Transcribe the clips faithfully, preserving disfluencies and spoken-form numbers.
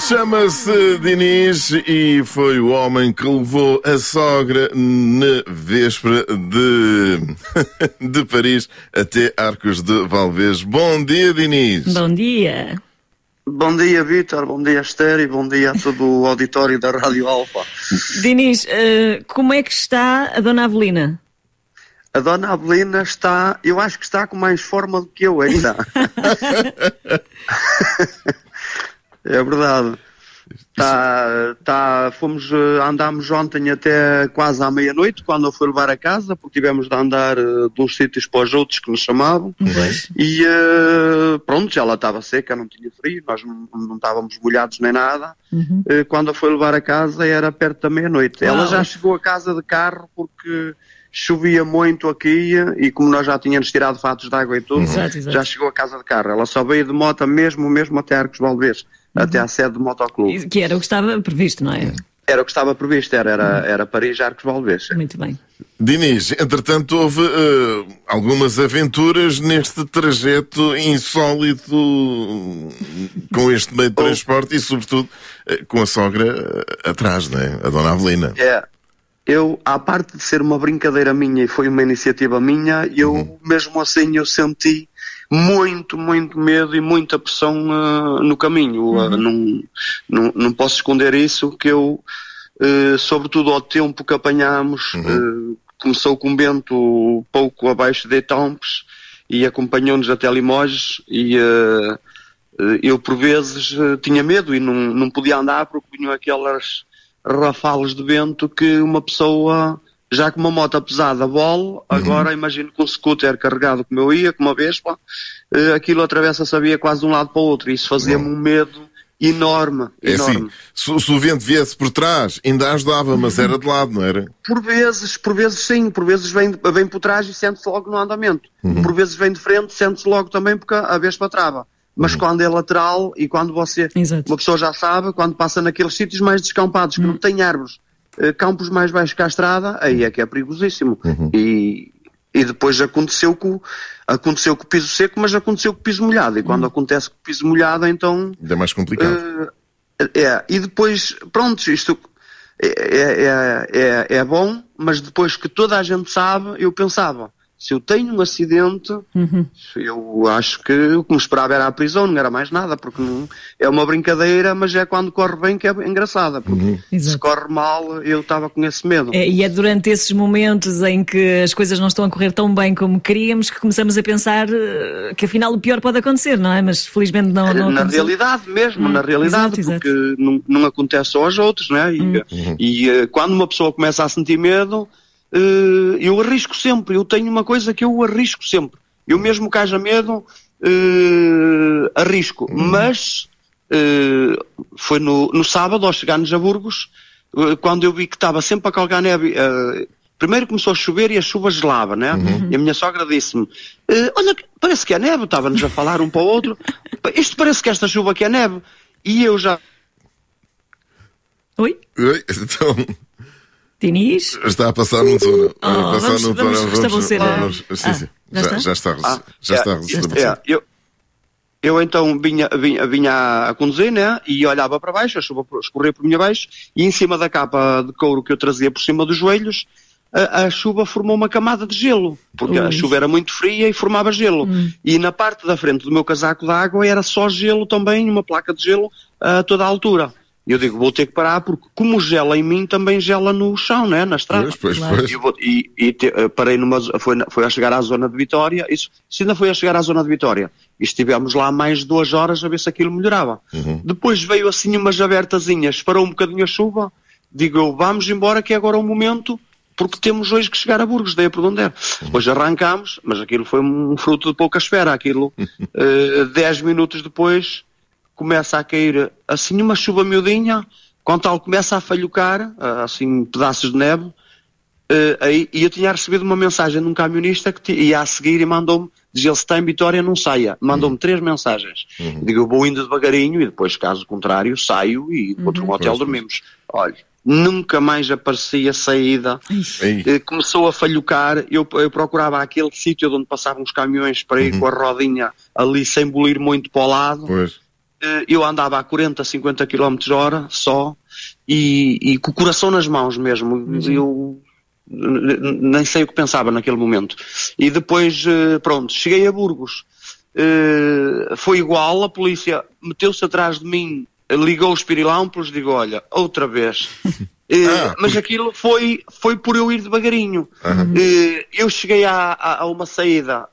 Chama-se Diniz e foi o homem que levou a sogra na véspera de, de Paris até Arcos de Valdevez. Bom dia, Diniz. Bom dia. Bom dia, Vítor, bom dia, Esther, e bom dia a todo o auditório da Rádio Alfa. Diniz, uh, como é que está a Dona Avelina? A Dona Avelina está, eu acho que está com mais forma do que eu ainda. É verdade. Tá, tá, fomos, andámos ontem até quase à meia-noite, quando eu fui levar a casa, porque tivemos de andar uh, de uns sítios para os outros que nos chamavam. Uhum. E uh, pronto, já ela estava seca, não tinha frio, nós não, não estávamos molhados nem nada. Uhum. Uh, quando eu fui levar a casa era perto da meia-noite. Ela já chegou a casa de carro porque chovia muito aqui e como nós já tínhamos tirado fatos de água e tudo, exato, exato. Já chegou a casa de carro. Ela só veio de moto mesmo, mesmo até Arcos de Valdevez. Uhum. Até à sede do motoclube. Que era o que estava previsto, não é? Era o que estava previsto, era, era, era Paris, Arcos de Valdevez. Muito bem. Diniz, entretanto houve uh, algumas aventuras neste trajeto insólito com este meio de transporte e sobretudo uh, com a sogra uh, atrás, não é? A Dona Avelina. É. Eu, à parte de ser uma brincadeira minha e foi uma iniciativa minha, eu uhum. mesmo assim eu senti muito, muito medo e muita pressão uh, no caminho. Uhum. Uh, não, não, não posso esconder isso, que eu, uh, sobretudo ao tempo que apanhámos, uhum. uh, começou com um vento pouco abaixo de Etampes e acompanhou-nos até Limoges e uh, uh, eu por vezes uh, tinha medo e não, não podia andar porque vinham aquelas rafales de vento que uma pessoa, já com uma moto pesada, bola, agora uhum. imagino com um scooter carregado como eu ia, com uma Vespa, uh, aquilo atravessa, sabia, quase de um lado para o outro, e isso fazia-me um medo enorme, é enorme. Assim, se, se o vento viesse por trás, ainda ajudava, uhum. mas era de lado, não era? Por vezes, por vezes sim, por vezes vem, vem por trás e sente-se logo no andamento, uhum. por vezes vem de frente, sente-se logo também porque a Vespa trava. Mas uhum. quando é lateral e quando você, exato. Uma pessoa já sabe, quando passa naqueles sítios mais descampados, que uhum. não tem árvores, eh, campos mais baixos que a estrada, aí é que é perigosíssimo. Uhum. E, e depois aconteceu com, aconteceu com o piso seco, mas aconteceu com o piso molhado. E quando uhum. acontece com o piso molhado, então... Ainda é mais complicado. Eh, é, e depois, pronto, isto é, é, é, é bom, mas depois que toda a gente sabe, eu pensava... Se eu tenho um acidente, uhum. eu acho que o que me esperava era a prisão, não era mais nada, porque não, é uma brincadeira, mas é quando corre bem que é engraçada, porque uhum. se corre mal, eu estava com esse medo. É, e é durante esses momentos em que as coisas não estão a correr tão bem como queríamos que começamos a pensar que afinal o pior pode acontecer, não é? Mas felizmente não, não Na aconteceu. realidade mesmo, hum, na realidade, exato, porque exato. Não, não acontece só aos outros, não é? E, uhum. e uh, quando uma pessoa começa a sentir medo... Uh, eu arrisco sempre, eu tenho uma coisa que eu arrisco sempre, eu mesmo que haja medo uh, arrisco, uhum. mas uh, foi no, no sábado ao chegarmos a Burgos, uh, quando eu vi que estava sempre a calgar neve, uh, primeiro começou a chover e a chuva gelava, né? Uhum. E a minha sogra disse-me, uh, olha, parece que é neve, estava-nos a falar um para o outro, isto parece que esta chuva aqui é neve, e eu já... Oi? Oi, então... Diniz? Está a passar no túnel. Oh, vamos, passar no túnel. vamos restabelecer. Vamos, vamos, sim, ah, sim. Já, já, está? já está, ah, já é, está restabelecido. É, eu, eu então vinha, vinha, vinha a conduzir, né? E olhava para baixo, a chuva escorria por minha baixo, e em cima da capa de couro que eu trazia por cima dos joelhos, a, a chuva formou uma camada de gelo, porque Ui. a chuva era muito fria e formava gelo. Hum. E na parte da frente do meu casaco de água era só gelo também, uma placa de gelo a toda a altura. E eu digo, vou ter que parar, porque como gela em mim, também gela no chão, né? Na estrada. Pois, pois, claro. pois. E, vou, e, e te, parei numa... Foi, foi a chegar à zona de Vitória, isso, isso ainda foi a chegar à zona de Vitória. E estivemos lá mais de duas horas a ver se aquilo melhorava. Uhum. Depois veio assim umas abertazinhas, parou um bocadinho a chuva, digo eu, vamos embora que agora é o momento, porque temos hoje que chegar a Burgos, daí a Prodonder. Uhum. Depois arrancámos, mas aquilo foi um fruto de pouca espera, aquilo, uh, dez minutos depois... começa a cair assim uma chuva miudinha, quando tal começa a falhocar, assim pedaços de neve, uh, aí, e eu tinha recebido uma mensagem de um camionista que ia a seguir e mandou-me, dizia ele, se está em Vitória não saia, mandou-me uhum. três mensagens, uhum. digo eu vou indo devagarinho e depois caso contrário saio e vou para um hotel pois, dormimos. Pois. Olha, nunca mais aparecia saída, uh, começou a falhocar, eu, eu procurava aquele sítio onde passavam os caminhões para ir uhum. com a rodinha ali sem bolir muito para o lado. Pois. eu andava a quarenta, cinquenta quilómetros hora só e, e com o coração nas mãos mesmo. Uhum. Eu nem sei o que pensava naquele momento. E depois, pronto, cheguei a Burgos. Foi igual, a polícia meteu-se atrás de mim, ligou os pirilampos, digo, olha, outra vez. Ah, mas porque... aquilo foi, foi por eu ir devagarinho. Uhum. Eu cheguei a, a, a uma saída,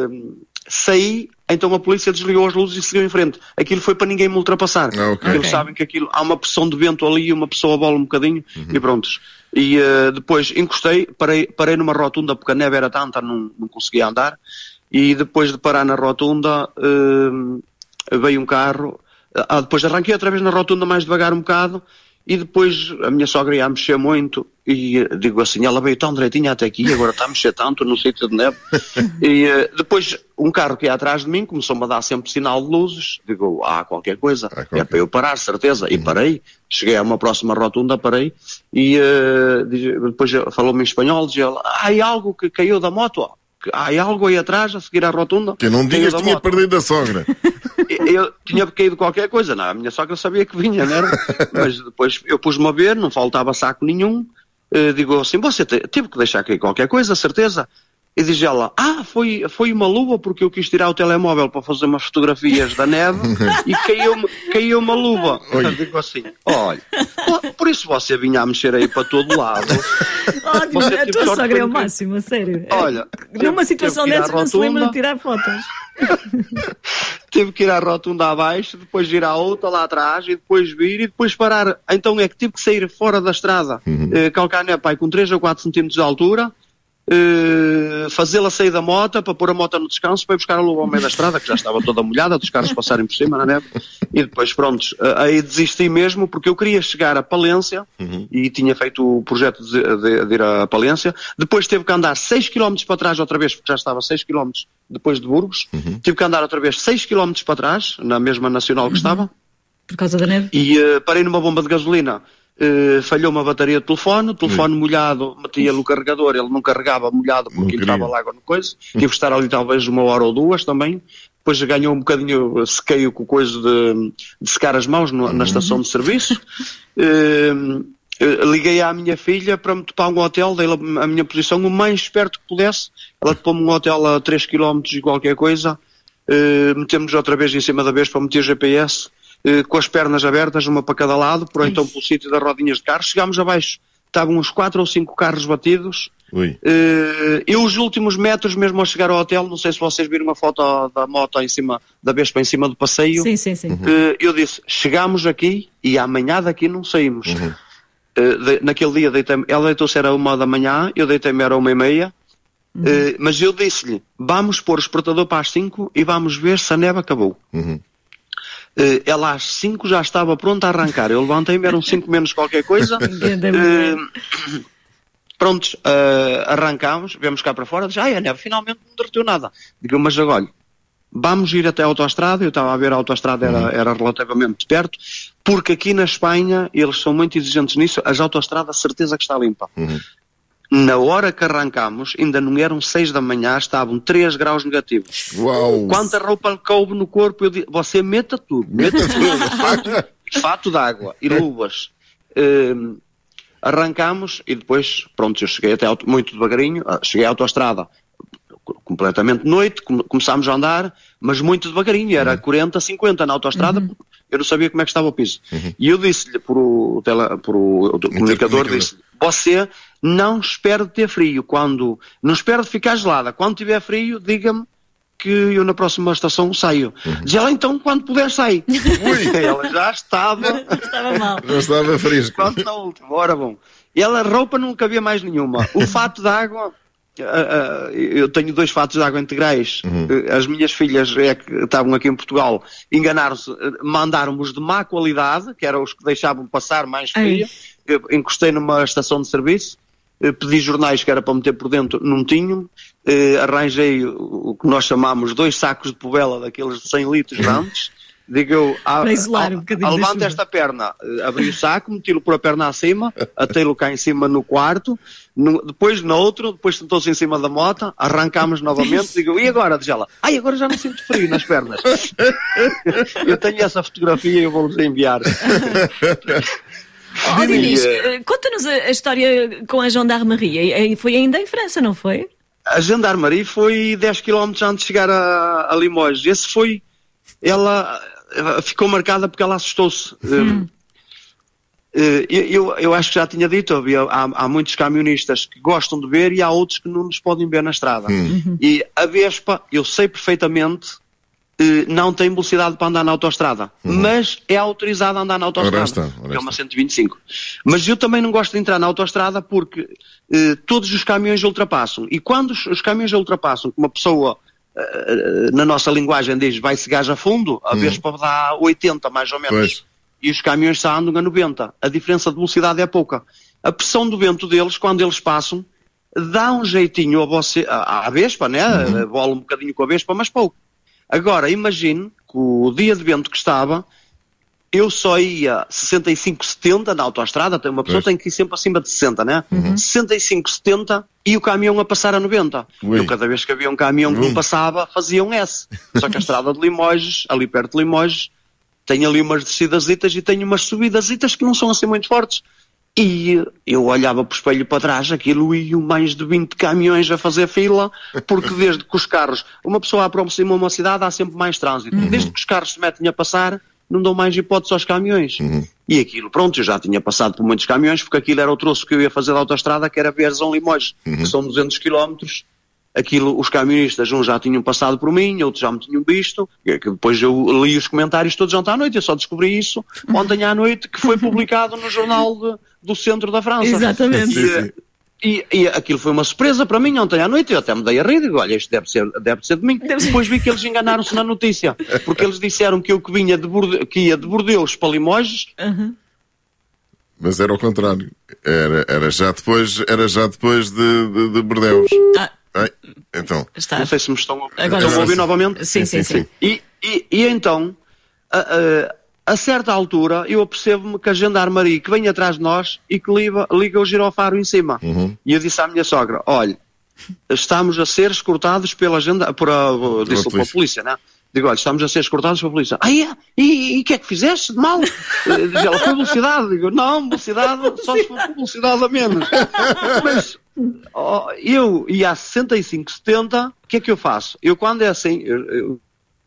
saí, então a polícia desligou as luzes e seguiu em frente. Aquilo foi para ninguém me ultrapassar. Ah, okay. Eles okay. sabem que aquilo, há uma pressão de vento ali, uma pessoa bola um bocadinho uhum. e prontos. E uh, depois encostei, parei, parei numa rotunda porque a neve era tanta, não, não conseguia andar. E depois de parar na rotunda, uh, veio um carro. Uh, depois arranquei outra vez na rotunda mais devagar um bocado. E depois a minha sogra ia a mexer muito e uh, digo assim, ela veio tão direitinha até aqui, agora está a mexer tanto no sítio de neve. E uh, depois um carro que ia atrás de mim começou-me a dar sempre sinal de luzes. Digo, ah, qualquer coisa, ah, qualquer. É para eu parar, certeza. Uhum. E parei, cheguei a uma próxima rotunda, parei. E uh, depois falou-me em espanhol, dizia ela, ah, há algo que caiu da moto, ó. Há algo aí atrás a seguir a rotunda. Que não digas que tinha perdido a sogra. Eu, eu tinha caído qualquer coisa, não, a minha sogra sabia que vinha, não era? Mas depois eu pus-me a ver, não faltava saco nenhum. Uh, digo assim, você te, teve que deixar cair qualquer coisa, certeza? E diz ela, ah, foi, foi uma luva porque eu quis tirar o telemóvel para fazer umas fotografias da neve e caiu-me caiu uma luva. Eu digo assim, olha, por isso você vinha a mexer aí para todo lado. Ótimo, a tua sogra é o máximo, a sério. Olha, numa situação dessas não se lembra de tirar fotos. Tive que ir à rotunda abaixo, depois ir à outra lá atrás e depois vir e depois parar. Então é que tive que sair fora da estrada, uhum. eh, calcar né, pai, com três ou quatro centímetros de altura. Uh, fazê-la sair da moto para pôr a moto no descanso para ir buscar a luva ao meio da estrada que já estava toda molhada, dos carros passarem por cima na neve e depois pronto, uh, aí desisti mesmo porque eu queria chegar a Palência uhum. e tinha feito o projeto de, de, de ir a Palência. Depois teve que andar seis quilómetros para trás outra vez porque já estava seis quilómetros depois de Burgos, uhum. tive que andar outra vez seis quilómetros para trás na mesma nacional que uhum. estava por causa da neve e uh, parei numa bomba de gasolina. Uh, falhou uma bateria de telefone, o telefone Sim. molhado, metia-lhe o carregador, ele não carregava molhado porque entrava lá água no coisa, tive que estar ali talvez uma hora ou duas também, depois ganhou um bocadinho, sequei com coisa de, de secar as mãos no, na estação de serviço, uh, uh, liguei à minha filha para me topar um hotel, dei a minha posição o mais perto que pudesse, ela topou-me um hotel a três quilómetros e qualquer coisa, uh, metemos outra vez em cima da vez para meter G P S, Uh, com as pernas abertas, uma para cada lado, por então pelo sítio das rodinhas de carro. Chegámos abaixo, estavam uns quatro ou cinco carros batidos. Uh, eu os últimos metros, mesmo a chegar ao hotel, não sei se vocês viram uma foto da moto em cima, da Vespa em cima do passeio. Sim, sim, sim. Uh, eu disse, chegámos aqui e amanhã daqui não saímos. Uhum. Uh, de, naquele dia, deitei ela deitou-se era uma da manhã, eu deitei-me era uma e meia. Uhum. Uh, mas eu disse-lhe, vamos pôr o despertador para as cinco e vamos ver se a neve acabou. Uhum. Uh, ela às cinco já estava pronta a arrancar. Eu levantei-me, eram cinco menos qualquer coisa. uh, prontos, uh, arrancámos, viemos cá para fora. Disse, ai, a neve finalmente não derreteu nada. Digo, mas agora, vamos ir até a autoestrada. Eu estava a ver a autoestrada, era, era relativamente perto. Porque aqui na Espanha, eles são muito exigentes nisso, as autoestradas, certeza que está limpa. Uhum. Na hora que arrancámos, ainda não eram seis da manhã, estavam três graus negativos. Uau. Quanta roupa lhe coube no corpo, eu disse, você meta tudo, meta tudo, fato, fato de água e luvas. Uh, arrancámos e depois, pronto, eu cheguei até auto, muito devagarinho, cheguei à autoestrada, completamente de noite, come, começámos a andar, mas muito devagarinho, era uhum. quarenta, cinquenta na autoestrada, uhum. eu não sabia como é que estava o piso. Uhum. E eu disse-lhe, por o, tele, por o comunicador, disse você não espere de ter frio, quando, não espere de ficar gelada, quando tiver frio, diga-me que eu na próxima estação saio. Uhum. Diz ela, então, quando puder sair. Ui, ela já estava... estava mal. Já estava fresco. Quando na última, ora bom. E ela, roupa não cabia mais nenhuma. O fato de água... Uh, uh, eu tenho dois fatos de água integrais. Uhum. Uh, as minhas filhas é que estavam aqui em Portugal, enganaram-se, uh, mandaram-os de má qualidade, que eram os que deixavam passar mais fria. Eu encostei numa estação de serviço, uh, pedi jornais que era para meter por dentro, não tinham. Uh, arranjei o, o que nós chamamos dois sacos de povela, daqueles de cem litros grandes. Digo eu, a, Para isolar a, um bocadinho a, da levanta chuva. esta perna, abri o saco, meti-lo por a perna acima, atei-lo cá em cima no quarto, no, depois no outro, depois sentou-se em cima da moto, arrancámos novamente, digo, e agora? Diz ela, ai, agora já não sinto frio nas pernas. Eu tenho essa fotografia e eu vou-vos enviar. Oh, Dinis, conta-nos a, a história com a gendarmerie. Foi ainda em França, não foi? A gendarmerie foi dez quilómetros antes de chegar a, a Limoges. Esse foi, ela ficou marcada porque ela assustou-se. Hum. Eu, eu, eu acho que já tinha dito, havia, há, há muitos camionistas que gostam de ver e há outros que não nos podem ver na estrada. Uhum. E a Vespa, eu sei perfeitamente, não tem velocidade para andar na autoestrada, uhum. mas é autorizada a andar na autoestrada, ora está, ora é uma cento e vinte e cinco. Mas eu também não gosto de entrar na autoestrada porque eh, todos os caminhões ultrapassam, e quando os, os caminhões ultrapassam, que uma pessoa, eh, na nossa linguagem diz, vai-se gás a fundo, a uhum. Vespa dá oitenta mais ou menos, pois. E os caminhões só andam a noventa, a diferença de velocidade é pouca. A pressão do vento deles, quando eles passam, dá um jeitinho a você, à, à Vespa, né? Uhum. Bola um bocadinho com a Vespa, mas pouco. Agora, imagine que o dia de vento que estava, eu só ia sessenta e cinco, setenta na autoestrada, uma pessoa pois. Tem que ir sempre acima de sessenta, né? Uhum. sessenta e cinco, setenta e o caminhão a passar a noventa. Ui. Eu, cada vez que havia um caminhão que não passava, fazia um S. Só que a estrada de Limoges, ali perto de Limoges, tem ali umas descidasitas e tem umas subidasitas que não são assim muito fortes. E eu olhava para o espelho para trás, aquilo iam mais de vinte caminhões a fazer fila, porque desde que os carros, uma pessoa aproxima uma cidade, há sempre mais trânsito. Uhum. Desde que os carros se metem a passar, não dão mais hipótese aos caminhões. Uhum. E aquilo, pronto, eu já tinha passado por muitos caminhões, porque aquilo era o troço que eu ia fazer da autoestrada, que era Berzão Limoges, uhum. que são duzentos quilómetros. Aquilo, os camionistas, uns já tinham passado por mim, outros já me tinham visto, que depois eu li os comentários todos ontem à noite, eu só descobri isso ontem à noite, que foi publicado no jornal de, do centro da França. Exatamente. E, e, e aquilo foi uma surpresa para mim ontem à noite, eu até me dei a rir, digo, olha, isto deve ser, deve ser de mim. Depois vi que eles enganaram-se na notícia, porque eles disseram que eu que, vinha de Borde, que ia de Bordeaux para Limoges. Uhum. Mas era ao contrário, era, era já depois, era já depois de, de, de Bordeaux. Ah. Ai, então. Está. Não sei se me estão, Agora, estão a ouvir novamente. Sim, sim, sim. sim. E, e, e então, a, a, a certa altura, eu apercebo-me que a gendarmeria que vem atrás de nós e que liga, liga o girofaro em cima. Uhum. E eu disse à minha sogra, olha, estamos a ser escortados pela gendarmeria, por a, disse pela polícia, né? Digo, olha, estamos a ser escortados pela polícia. Ah, é? E o que é que fizeste de mal? Diz ela, foi velocidade. Digo, não, velocidade, só se for velocidade a menos. Mas oh, eu ia a sessenta e cinco, setenta, o que é que eu faço? Eu quando é assim... Eu, eu...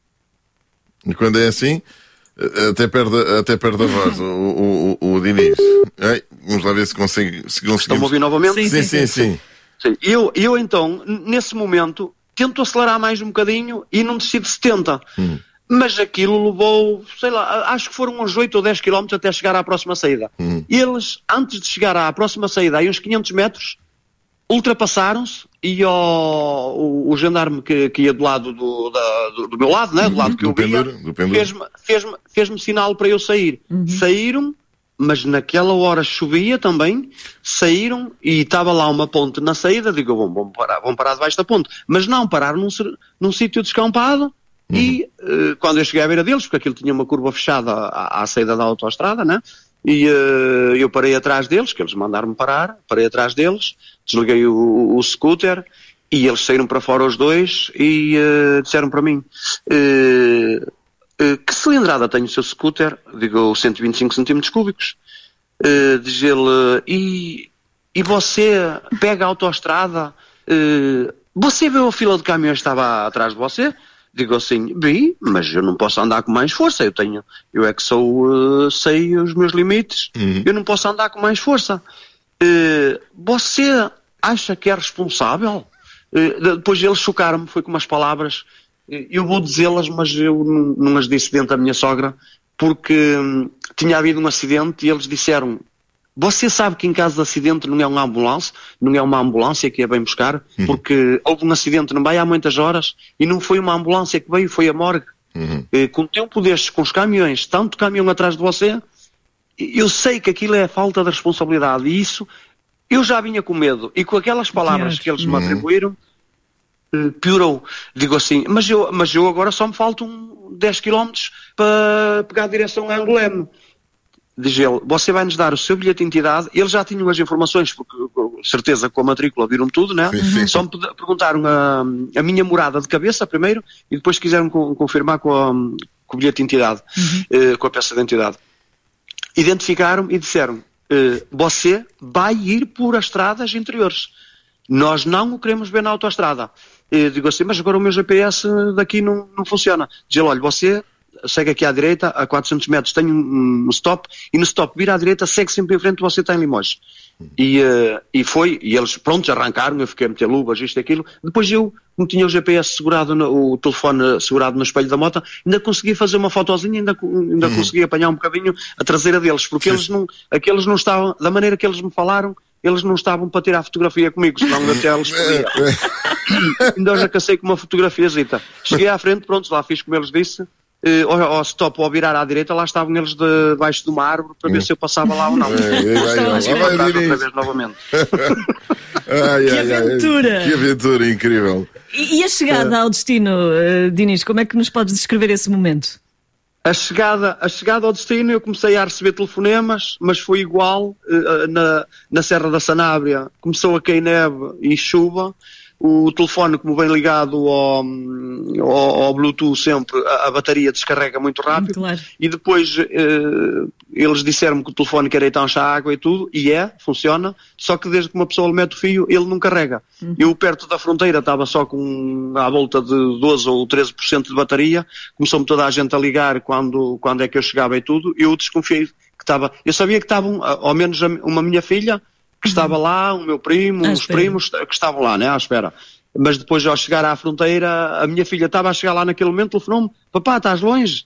E quando é assim, até perde, até perde a voz, o, o, o, o Dinis. Ai, vamos lá ver se consegue... Se conseguimos... Estão a ouvir novamente? Sim, sim, sim. sim, sim. sim. Eu, eu então, nesse momento... tento acelerar mais um bocadinho e não desci de setenta. Hum. Mas aquilo levou, sei lá, acho que foram uns oito ou dez quilómetros até chegar à próxima saída. Hum. E eles, antes de chegar à próxima saída, aí uns quinhentos metros, ultrapassaram-se e ó, o, o gendarme que, que ia do lado do, da, do, do meu lado, né, do lado que do eu via, fez-me fez-me, fez-me sinal para eu sair. Uhum. Saíram, mas naquela hora chovia também, saíram e estava lá uma ponte na saída, digo, bom, vamos parar, vamos parar debaixo da ponte. Mas não, pararam num, num sítio descampado uhum. e uh, quando eu cheguei à beira deles, porque aquilo tinha uma curva fechada à, à saída da autoestrada, né? E uh, eu parei atrás deles, que eles mandaram-me parar, parei atrás deles, desliguei o, o scooter e eles saíram para fora os dois e uh, disseram para mim... Uh, Uh, que cilindrada tem o seu scooter? Digo, cento e vinte e cinco centímetros cúbicos. Uh, diz ele, e, e você pega a autoestrada, uh, você viu a fila de caminhões que estava atrás de você? Digo assim, vi, mas eu não posso andar com mais força, eu tenho, eu é que sou, uh, sei os meus limites, uhum. eu não posso andar com mais força. Uh, você acha que é responsável? Uh, depois eles chocaram-me, foi com umas palavras... Eu vou dizê-las, mas eu não, não as disse dentro da minha sogra, porque hum, tinha havido um acidente e eles disseram, você sabe que em caso de acidente não é uma ambulância, não é uma ambulância que a vem buscar, uhum. porque houve um acidente, não vai há muitas horas, e não foi uma ambulância que veio, foi a morgue. Uhum. E, com o tempo destes, com os caminhões, tanto caminhão atrás de você, eu sei que aquilo é falta de responsabilidade, e isso, eu já vinha com medo, e com aquelas palavras que eles me atribuíram, uh, piorou. Digo assim, mas eu, mas eu agora só me faltam dez quilómetros para pegar a direção a Angoleme. Diz ele, você vai nos dar o seu bilhete de identidade. Eles já tinham as informações, porque certeza com a matrícula viram tudo, né? Uhum. Só me perguntaram a, a minha morada de cabeça primeiro e depois quiseram co confirmar com, a, com o bilhete de identidade, uhum. uh, com a peça de identidade. Identificaram-me e disseram, uh, você vai ir por as estradas interiores. Nós não o queremos ver na autoestrada. Eu digo assim, mas agora o meu G P S daqui não, não funciona. Diz ele, olha, você segue aqui à direita, a quatrocentos metros tem um, um stop, e no stop vira à direita, segue sempre em frente, você está em Limoges. E, uh, e foi, e eles prontos arrancaram, eu fiquei a meter luvas, isto e aquilo. Depois eu, como tinha o G P S segurado, no, o telefone segurado no espelho da moto, ainda consegui fazer uma fotozinha, ainda, ainda uhum. consegui apanhar um bocadinho a traseira deles, porque eles não, aqueles não estavam, da maneira que eles me falaram, eles não estavam para tirar fotografia comigo, senão até eles podiam. Ainda já cacei com uma fotografiazita. Cheguei à frente, pronto, lá fiz como eles disse. Uh, ao, ao stop, ao virar à direita, lá estavam eles debaixo de uma árvore para ver hum. se eu passava lá ou não. Outra vez novamente. Ai, que ai, aventura! Ai, que aventura incrível! E, e a chegada ao destino, uh, Dinis, como é que nos podes descrever esse momento? A chegada, a chegada ao destino, eu comecei a receber telefonemas, mas foi igual uh, na, na Serra da Sanábria. Começou a cair neve e chuva. O telefone, como vem ligado ao, ao, ao Bluetooth sempre, a, a bateria descarrega muito rápido. Claro. E depois eh, eles disseram-me que o telefone quer entanchar a água e tudo, e é, funciona, só que desde que uma pessoa lhe mete o fio, ele não carrega. Uhum. Eu perto da fronteira estava só com à volta de doze ou treze por cento de bateria, começou-me toda a gente a ligar quando, quando é que eu chegava e tudo, eu desconfiei que estava, eu sabia que estavam, ao menos uma minha filha, que estava lá, o meu primo, os primos que estavam lá, né, à espera. Mas depois, ao chegar à fronteira, a minha filha estava a chegar lá naquele momento, telefonou-me, papá, estás longe?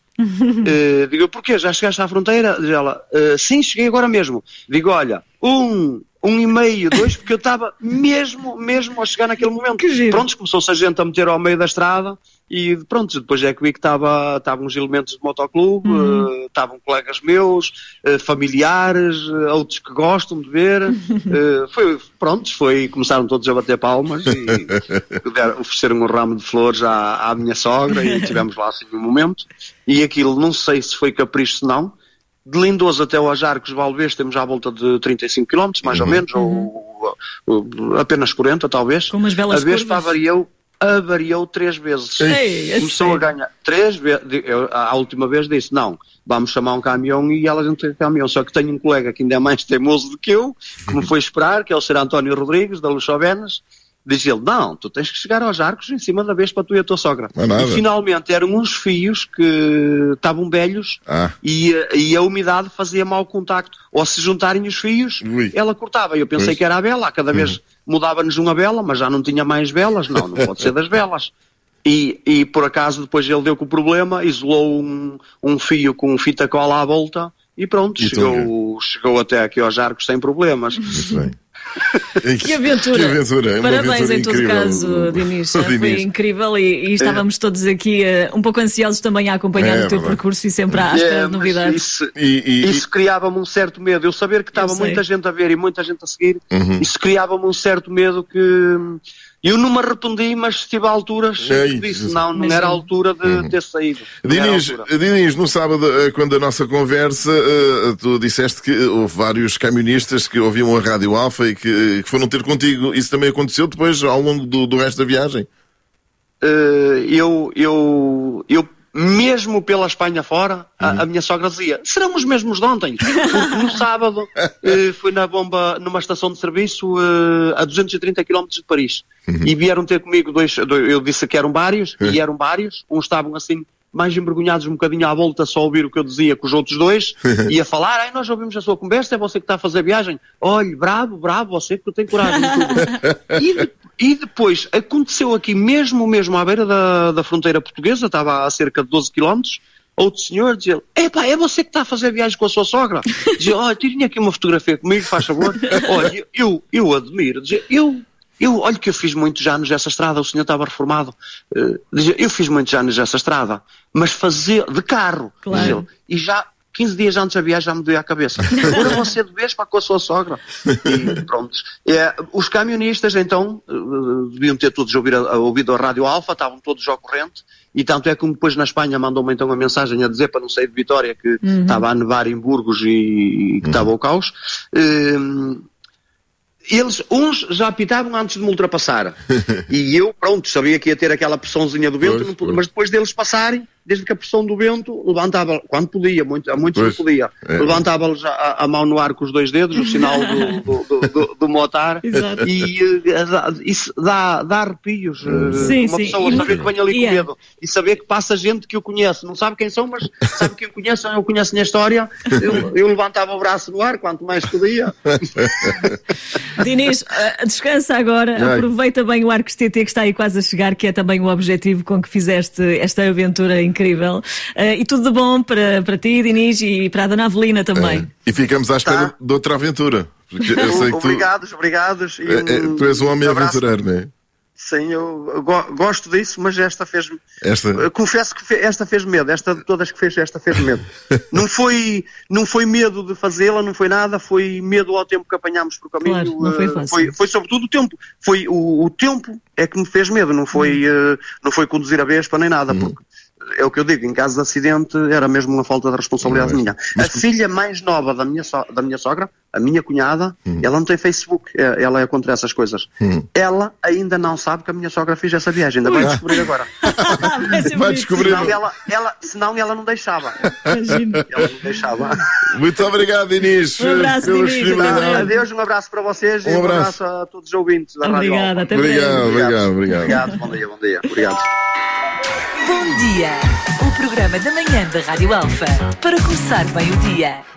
uh, digo, porquê? Já chegaste à fronteira? Diz ela, uh, sim, cheguei agora mesmo. Digo, olha, um, um e meio, dois, porque eu estava mesmo, mesmo a chegar naquele momento. Pronto, começou-se a gente a meter ao meio da estrada e pronto, depois é que vi que estava, estavam os elementos de motoclube, uhum. uh, estavam colegas meus, uh, familiares, uh, outros que gostam de ver. Uh, foi, pronto, foi, começaram todos a bater palmas e deram, ofereceram um ramo de flores à, à minha sogra e tivemos lá assim um momento. E aquilo, não sei se foi capricho se não, de Lindoso até ao Arcos de Valdevez temos à volta de trinta e cinco quilómetros, mais uhum. ou menos, uhum. ou, ou apenas quarenta talvez. Com umas belas a Vespa avariou, avariou três vezes. Ei, Começou a ganhar três vezes. Eu, a última vez disse, não, vamos chamar um caminhão e elas não têm caminhão. Só que tenho um colega que ainda é mais teimoso do que eu, que me foi esperar, que é o senhor António Rodrigues, da Luxovenas. Diz ele, não, tu tens que chegar aos Arcos em cima da Vespa, tu e a tua sogra. E finalmente eram uns fios que estavam velhos ah. e, e a umidade fazia mau contacto. Ou se juntarem os fios, Ui. ela cortava. Eu pensei pois. que era a vela, cada vez uhum. mudava-nos uma vela, mas já não tinha mais velas. Não, não pode ser das velas. E, e por acaso depois ele deu com o problema, isolou um, um fio com fita cola à volta e pronto, e chegou, chegou até aqui aos Arcos sem problemas. Muito bem. Que aventura! Que aventura. Parabéns aventura em todo incrível. caso, Dinis. Foi incrível e, e estávamos é. todos aqui uh, um pouco ansiosos também a acompanhar é, o teu verdade. percurso e sempre à espera é, de novidades. Isso, e, e, isso criava-me um certo medo. Eu saber que estava muita gente a ver e muita gente a seguir, uhum. isso criava-me um certo medo que... Eu não me arrependi, mas estive à altura, é isso, disse, não, não era a altura de uhum. ter saído. Dinis, Dinis, no sábado, quando a nossa conversa, tu disseste que houve vários camionistas que ouviam a Rádio Alfa e que, que foram ter contigo. Isso também aconteceu depois, ao longo do, do resto da viagem? Uh, eu, eu, eu, mesmo pela Espanha fora, uhum. a, a minha sogra dizia, serão os mesmos de ontem. Porque no sábado uh, fui na bomba, numa estação de serviço uh, a duzentos e trinta quilómetros de Paris. Uhum. E vieram ter comigo dois, dois, eu disse que eram vários, uhum. e eram vários, uns estavam assim, mais envergonhados um bocadinho à volta, só a ouvir o que eu dizia com os outros dois, uhum. e a falar, ai, nós ouvimos a sua conversa, é você que está a fazer a viagem, olhe, bravo, bravo, você que tem coragem e tudo. e, de, e depois, aconteceu aqui mesmo, mesmo à beira da, da fronteira portuguesa, estava a cerca de doze quilómetros, outro senhor dizia, epá, é você que está a fazer a viagem com a sua sogra? Dizia, olha, tirem aqui uma fotografia comigo, faz favor. Olha, eu, eu admiro, dizia, eu... Eu, olha que eu fiz muitos anos essa estrada, o senhor estava reformado, uh, dizia, eu fiz muitos anos essa estrada, mas fazer de carro, claro. dizia, e já quinze dias antes da viagem já me doía a cabeça. Agora você de vez para com a sua sogra. E pronto. É, os camionistas, então, deviam ter todos ouvido a, ouvido a Rádio Alfa, estavam todos ao corrente, e tanto é que depois na Espanha mandou-me então uma mensagem a dizer, para não sair de Vitória, que uhum. estava a nevar em Burgos e, e que uhum. estava o caos. Um, Eles, uns já apitavam antes de me ultrapassar. E eu, pronto, sabia que ia ter aquela pressãozinha do vento, pois, não, pois. mas depois deles passarem, desde que a pressão do vento, levantava, quando podia, muito, a muitos pois, não podia, é. levantava-lhes a, a mão no ar com os dois dedos, o sinal do, do, do, do, do motar, e uh, isso dá, dá arrepios. Uh, sim, uma sim. pessoa E, saber que vem ali com yeah. medo, e saber que passa gente que eu conheço, não sabe quem são, mas sabe quem eu conheço, eu conheço a minha história, eu, eu levantava o braço no ar, quanto mais podia. Dinis, uh, descansa agora, Ai. aproveita bem o Arcos T T que está aí quase a chegar, que é também o objetivo com que fizeste esta aventura incrível. Uh, e tudo de bom para, para ti, Dinis, e para a Dona Avelina também. É. E ficamos à espera tá. de outra aventura. Porque eu sei que obrigados, tu... obrigados. E é, é, tu és um homem aventureiro, não é? Sim, eu go- gosto disso, mas esta fez esta... confesso que fe- esta fez medo, esta de todas que fez, esta fez medo. não, foi, não foi medo de fazê-la, não foi nada, foi medo ao tempo que apanhámos por caminho. Claro, não foi fácil. Foi, foi sobretudo o tempo. Foi o, o tempo é que me fez medo, não foi, hum. uh, não foi conduzir a Vespa nem nada, hum. porque é o que eu digo, em caso de acidente era mesmo uma falta de responsabilidade mas, minha. Mas... A filha mais nova da minha, so- da minha sogra, a minha cunhada, hum. ela não tem Facebook, ela é contra essas coisas. Hum. Ela ainda não sabe que a minha sogra fez essa viagem, ainda vai descobrir agora. Vai descobrir. Senão ela, ela, senão ela não deixava. Imagino. Ela não deixava. Muito obrigado, Dinis. Um abraço, Dinis. Adeus, um abraço para vocês um e um abraço. abraço a todos os ouvintes da Obrigada, Rádio até obrigado, obrigado, obrigado. Obrigado, bom dia, bom dia. Obrigado. Bom dia, o programa da manhã da Rádio Alfa, para começar bem o dia.